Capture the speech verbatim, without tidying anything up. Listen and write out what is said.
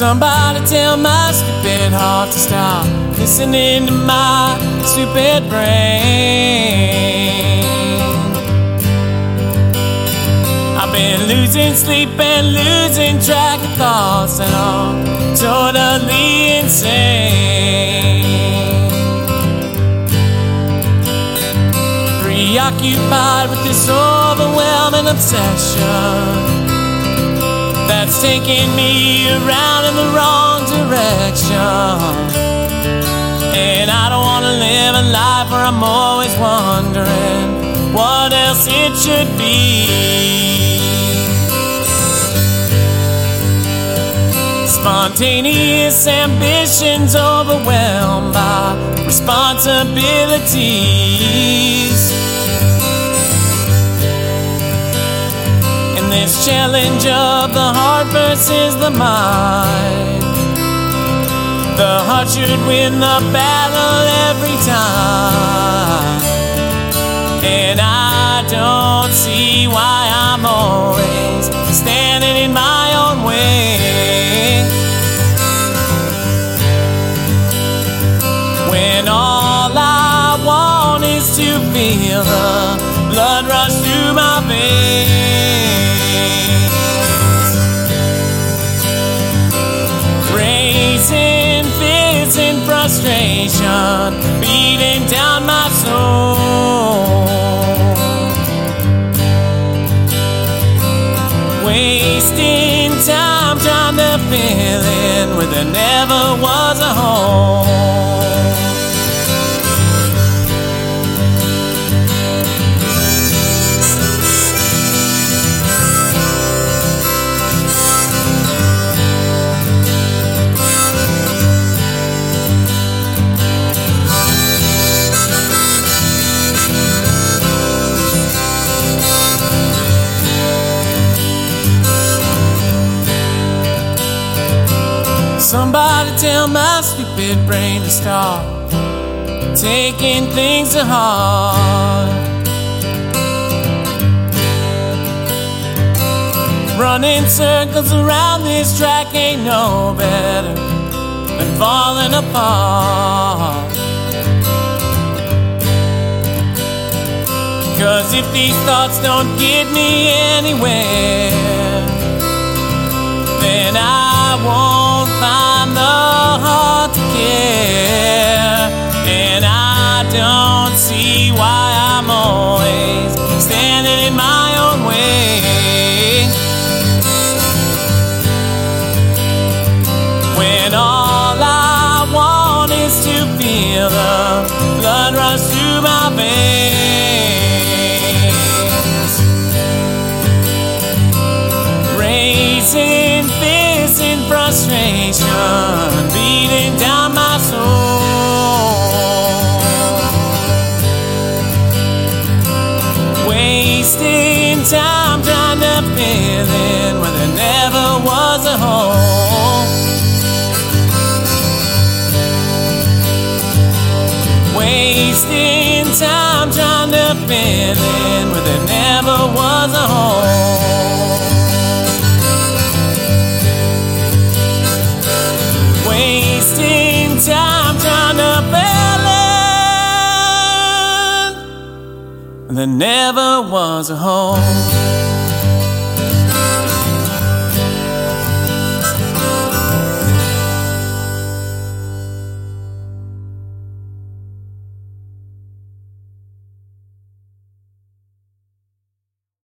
Somebody tell my stupid heart to stop listening to my stupid brain. I've been losing sleep and losing track of thoughts, and I'm totally insane. Preoccupied with this overwhelming obsession that's taking me around in the wrong direction. And I don't want to live a life where I'm always wondering what else it should be. Spontaneous ambitions overwhelmed by responsibilities. This challenge of the heart versus the mind. The heart should win the battle every time. And I don't see why I'm always standing in my own way, when all I want is to feel the blood rush through my veins. Racing fits in frustration, beating down my soul. Wasting time trying to fill in where there never was a home. Somebody tell my stupid brain to stop taking things to heart. Running circles around this track ain't no better than falling apart. Cause if these thoughts don't get me anywhere, then I won't find the heart to care. And I don't see why I'm always standing in my own way, when all I want is to feel the blood rush through my veins. Racing fists in frustration, beating down my soul. Wasting time trying to fill in where there never was a home. Wasting time trying to fill in where there never was a home. Wasting time trying to fill in, there never was a home.